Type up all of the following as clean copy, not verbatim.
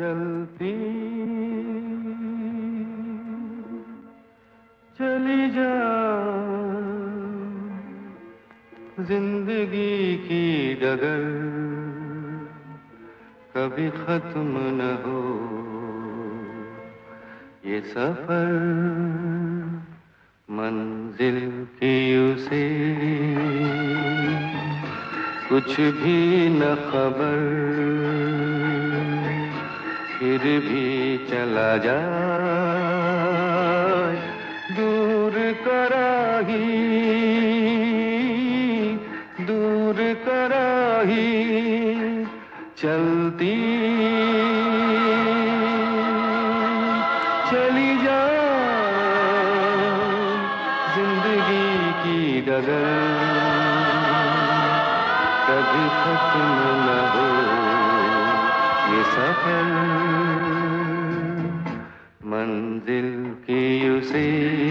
चलती चली जा जिंदगी की डगर, कभी खत्म न हो ये सफर। मंजिल की उसे कुछ भी न खबर, फिर भी चला जाए दूर कराही, दूर कराही। चलती चली जा जिंदगी की डगर, कभी खत्म न हो ये सफर। मंजिल की उसे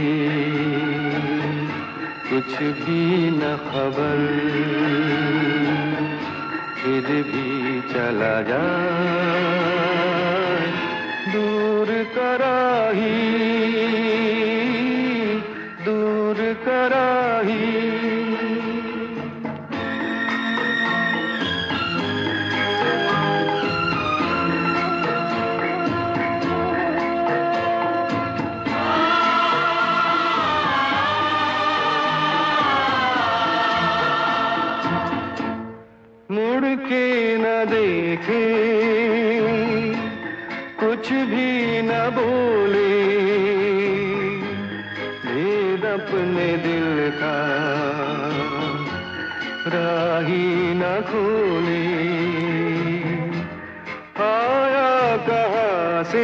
कुछ भी न खबर, फिर भी चला जाए दूर कराही, दूर कराही। मुड़ के न देखे, कुछ भी न बोले, भेद अपने दिल का राही न खोले। आया कहाँ से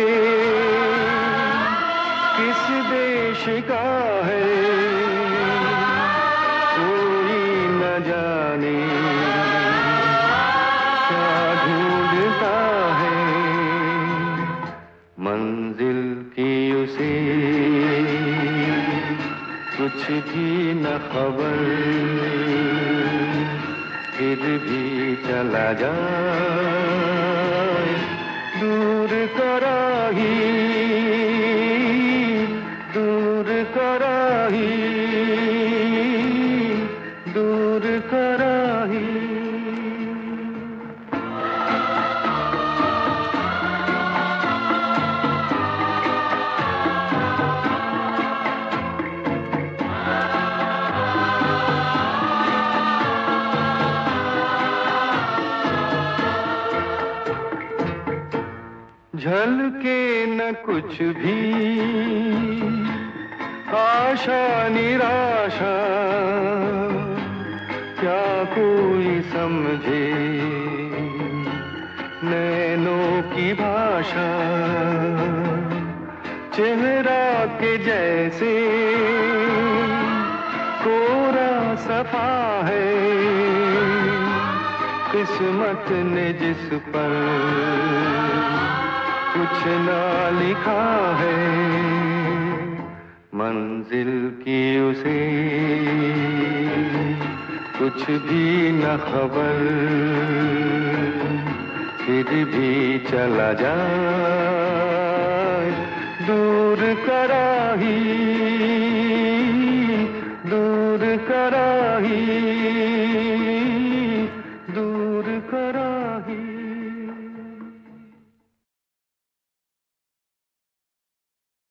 किस देश का है कोई न जाने, ढूंढता है मंजिल की उसे कुछ भी न खबर, फिर भी चला जाए दूर कराही, दूर कराही, दूर कराही। झलके न कुछ भी आशा निराशा, क्या कोई समझे नैनों की भाषा। चेहरा के जैसे कोरा सफा है, किस्मत ने जिस पर कुछ ना लिखा है। मंजिल की उसे कुछ भी न खबर, फिर भी चला जाए दूर कराही, दूर कराही।